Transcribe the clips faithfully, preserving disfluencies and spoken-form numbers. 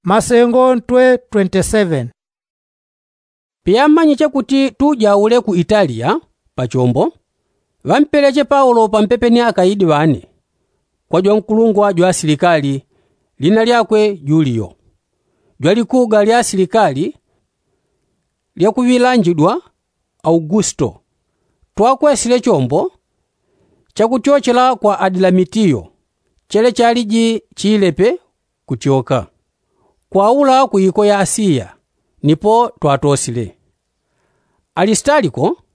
Masengo ntwe twenty-seven. Piyamanyiche kuti tujaule ku Italia pa chombo vampeleche Paulo pampepeni akaidi wane kwa jwa mkulungwa jwa asilikali lina lyakwe Julio jwa likuga lya asilikali lyakuvilanjidwa Augusto twakwesile chombo chakutyochela kwa Adlamitiyo chele chaliji chilepe kutyoka kwaula kuiko ya Asiya nipo twatosile. Alistaliko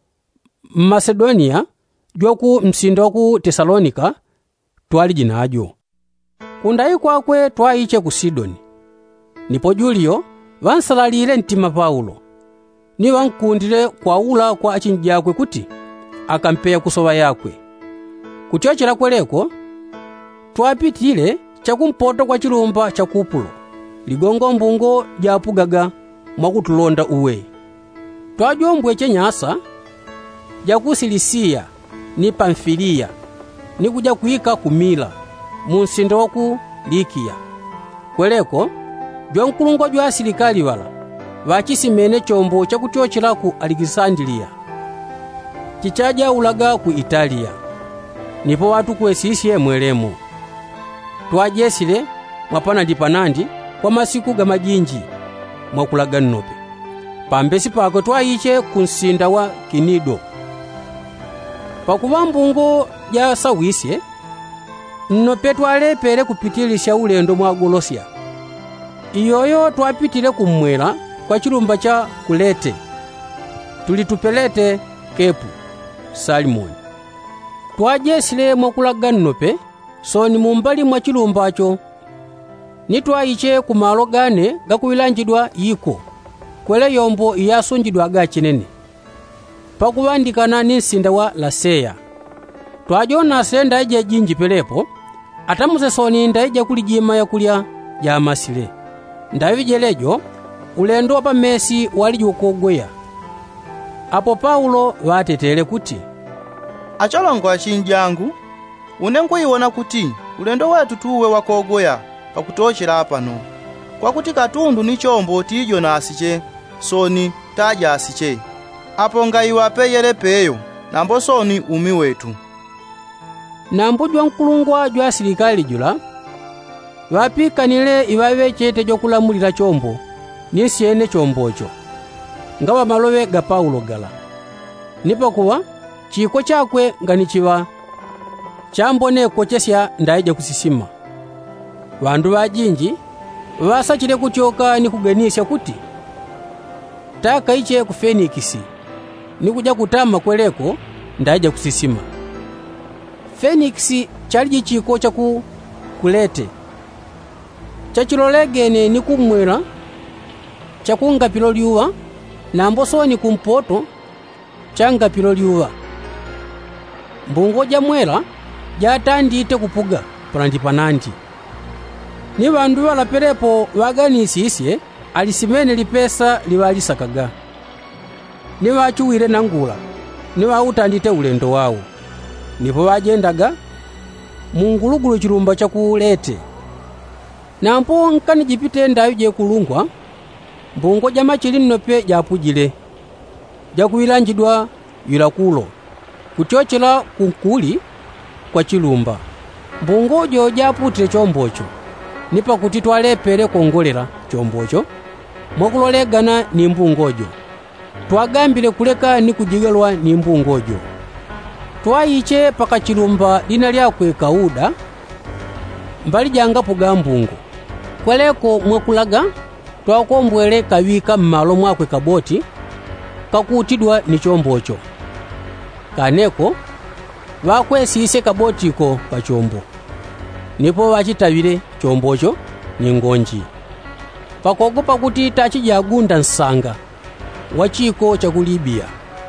Macedonia jwaku msindo waku Tesalonika twaliji najo kundai kwakwe twaiche ku Sidoni nipo Julio vansalalile ntima Paulo ni vankundile kwaula kwa achinjakwe kuti akampeya kusova yakwe kuchochela kweleko twapitile chakumpoto kwa chilumba cha Kupulo ligongo mbungo japugaga mwakutulonda uwe twajombwe chenyasa jaku Silisia ni Pamfilia ni kuja kuika kumila munsindo waku Likia kweleko jwa mkulungwa jwa asilikali wala vachisimene chombo chakutyochela ku Alexandria chichaja ulaga ku Italia nipo watu kwesisye mwelemo twajesile mwapana ndipanandi kwa masiku ga majinji mwakulaga nnope pambesi pako twaiche kunsinda wa Kinido pakuva mbungo ya sawisye nnope twalepele kupitilisha ulendo mwa Golosia iyoyo twapitile kumwela kwa chilumba cha Kulete tulitupelete Kepu Salimoni twajesile mwakulaga nnope so ni mumbali mwa chilumbacho nitwaiche kumalo gane gakuwilanjidwa yiko kwele yombo iyasunjidwa ga chinene pakuvandikana ni nsinda wa Laseya twajona senda ije jinji pelepo atamuse soni ndaija kulijima ya kulya ya masile ndavijelejo ulendo wa pamesi walijukogweya apo Paulo vatetele kuti acholongo achinjangu unengoiwona kuti ulendo wetu tuwe wakogoya pakutochela pano kwakuti katundu ni chombo tijo nasiche soni taja asiche apo ngaiwa peyele peyo nambo soni umi wetu nambo jwa mkulungwa jwa asilikali jula vapikanile iwawe chete jokulamulila chombo nisiene chombocho ngawa malove ga Paulo gala nipakuwa chiko chakwe nganichiva chamboneko chesya ndaija kusisima vandu vajinji vasachile kuchoka ni kuganisya kuti taka iche ku Fenikisi ni kuja kutama kweleko ndaija kusisima. Fenikisi chaliji chiko cha ku Kulete chachilolegene ni kumwela chakungapilo liuwa nambo soni kumpoto changapilo liuwa mbungo ja mwela jatandite kupuga panandipanandi ni vandu valapelepo vaganisisye alisimene lipesa liwalisakaga ni vachuwile nangula ni vautandite ulendo wawo nipo vajendaga mungulugulu chilumba cha Kulete nampo nkani jipite ndayo je kulungwa mbungo ja machili nnope japujile jakuwilanjidwa Yulakulo kuchochela kunkuli kwa chilumba mbungo jo japutile chombocho nipa kuti twalepele kongolera chombocho mwakulolegana ni mbungojo twagambile kuleka ni kujigelwa ni mbungojo twaiche paka chilumba lina lyakwe Kauda mbali jangapo ga mbungo kweleko mwakulaga twakombwele kawika mmalo mwakwe kaboti kakutidwa ni chombocho kaneko vakwesise kabotiko pa chombo nipo vachitavile chombocho ni ngonji pakogopa kuti tachijagunda nsanga wachiko cha ku Libya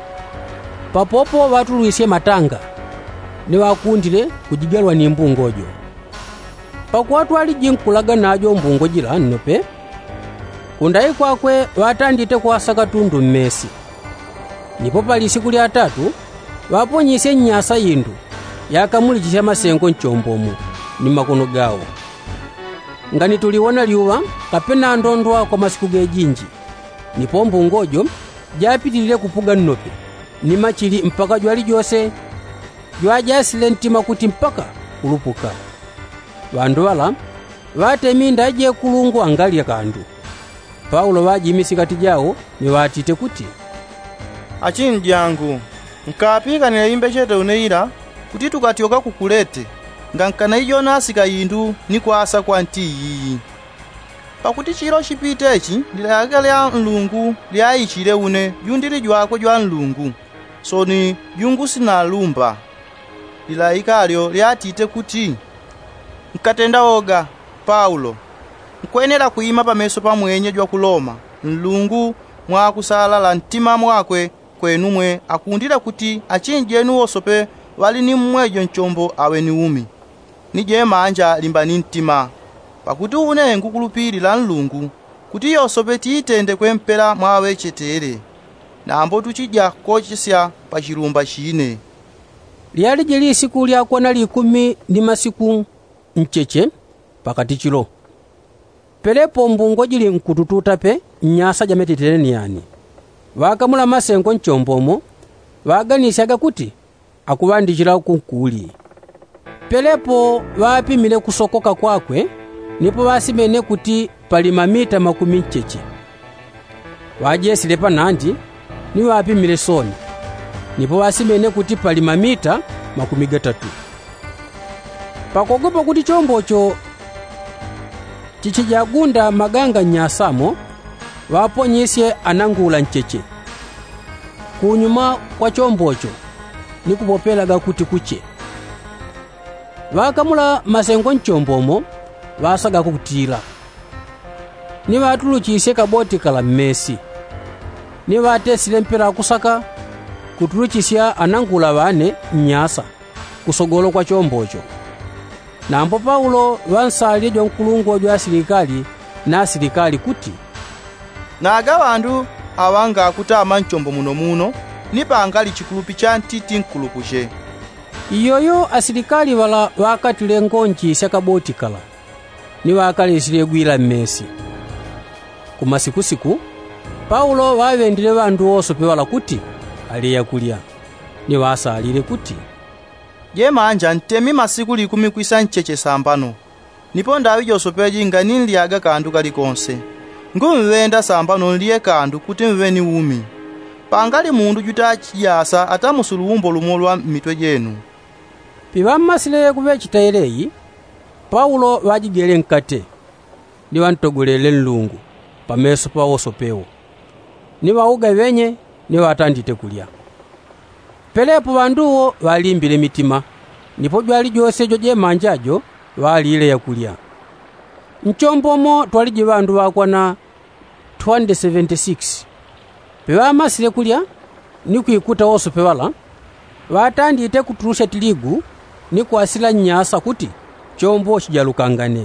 papopo vatuluisye matanga ni wakundile kujigelwa ni mbungojo pakuwatu alijinkulaga najo mbungojila nnope kundai kwakwe vatandite kuwasaka tundu mmesi nipo pali siku lya tatu vaponyise nyasa yindu yakamulichisya masengo nchombomu ni makono gawo ngani tuliona liuwa kapena ndondwa kwa masiku gejinji. Nipo mbungojo japitilile kupuga nnope ni machili mpaka jwali jose jwajasile ntima kuti mpaka kulupuka. Vandu vala vateminda aje kulungu angalia kandu. Paulo wajimisi kati jao ni watite kuti, achinjangu nkapikanira imbe chete uneira kuti tukatioka kukulete ngankana iyo nasika yindu ni kwasa kwa ntiyi. Pakuti chiro chipitechi lilayaka lya nlungu lyayichile une yundili jwako jwa nlungu, soni yungu sinalumba. Lilayika alyo lyatite kuti, nkatenda oga Paulo, nkwenera kuyima pameso pa mwenye jwa kuloma nlungu mwakusala la ntima mwakwe kwenumwe akundira kuti achinjenu osope wali ni mmwejo nchombo awe ni umi. Nije manja limbani ntima, pakuti une ngukulupiri la nlungu kuti yosope tiitende kwempera mwawe chetere, na ambo tuchidya kochesya pa chilumba chine. Lyali jeli siku lyakwana likumi ni masiku mcheche pakati chilo. Pelepo mbungo jili nkutututa pe nyasa jametitereniani. Wakamula masengo nchombomo waganisyaga kuti akuwandikira kunkuli. Pelepo wapimile kusokoka kwakwe nipo wasimene kuti pali mamita makumi mcheche. Wajesile panandi ni wapimile soni nipo wasimene kuti pali mamita makumi gatatu. Pakogopa kuti chombocho chichijagunda maganga nyasamo waponyesye anangula ncheche. Kunyuma kwa chombocho nikupopelaga kuti kuche. Wakamula masengo nchombomo wasaga kukutira. Ni watuluchise kaboti kala mmesi. Ni watesile mpira kusaka kutuluchisya anangula wane nyasa kusogolo kwa chombocho. Na ambo Paulo wansalye jwa nkulungu jwa silikali na silikali kuti, naga wandu awanga akutama nchombo muno muno nipa angali chikulupi cha ntiti nkulupushe. Iyoyo asilikali wala wakatile ngonji sakaboti kala ni wakalisile gwila mmesi. Kumasiku siku Paulo wawendile wandu osope wala kuti aliya kulya. Ni wasalile kuti, je manja ntemi masiku likumi kwisa ncheche sambano. Nipo ndawi josopeji nga ninliaga kandu kalikonse. Ngumwenda sambano nliye kandu kuti mweni umi. Pangali mundu juta chiyasa ata musuluumbo lumolwa mitwe jenu. Piwamasile kuwe chitaileyi, Paulo wajigele nkate. Ni wantogolele nlungu pameso pa osopewo. Ni wauga wenye ni watandite kulya. Pelepo wanduwo walimbile mitima, nipo jwali jose joje manjajo walile ya kulya. Nchombomo twalije wandu wakwana two hundred seventy-six. Pewa masile kulya ni kuikuta osope wala watandite kuturusha tiligu ni kuasila nyasa kuti chombo chijalukangane.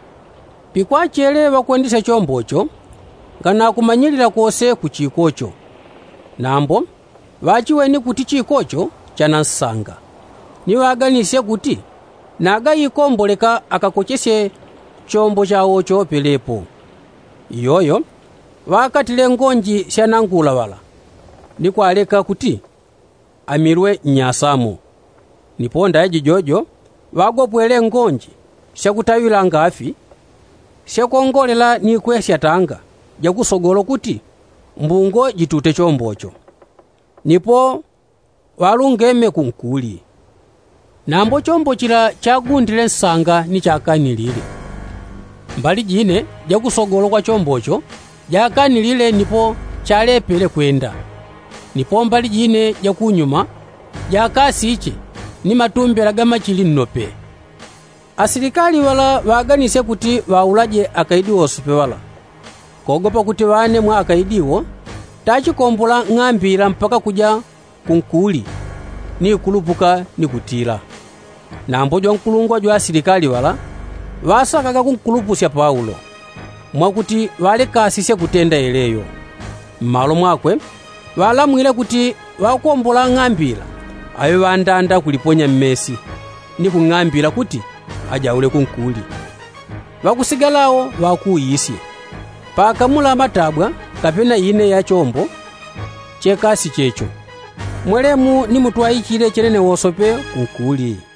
Pikwachele wakuendisa chombocho ngana kumanyilila kose kuchikocho. Nambo wachiweni kuti chikocho chanansanga. Ni waganisye kuti naga yikomboleka akakochese chombo chawo cho pelepo. Iyoyo wakatile ngonji shanangula wala ni kwaleka kuti amirwe nyasamo. Niponda eji jojo wagopwele ngonji shakutawila ngafi shakongolela ni kwesya tanga jakusogolo kuti mbungo jitute chombocho. Nipo walungeme kunkuli. Nambo chombo chila chagundile nsanga ni chakanilile. Mbali jine jakusogolo kwa chombocho jakanilile nipo chalepele kwenda. Nipo mbali jine jakunyuma jakasi ichi ni matumbela gama chili nnope. Asilikali wala waganise kuti waulaje akaidiwo osope wala. Kogopa kuti wane mwa akaidiwo tachikombola ng'ambira mpaka kuja kunkuli ni kulupuka ni kutila. Nambo jwa nkulungwa jwa asilikali wala wasakaga kunkulupusya Paulo mwakuti wale kasisye kutenda eleyo. Mmalo mwakwe walamwile kuti wakombola ng'ambira awe wandanda kuliponya mmesi ni kung'ambira kuti ajaule kunkuli. vakusigalawo vakuyisi pakamula matabwa kapena ine ya chombo chekasi checho mwelemu nimutwayikire chenene wosope kunkuli.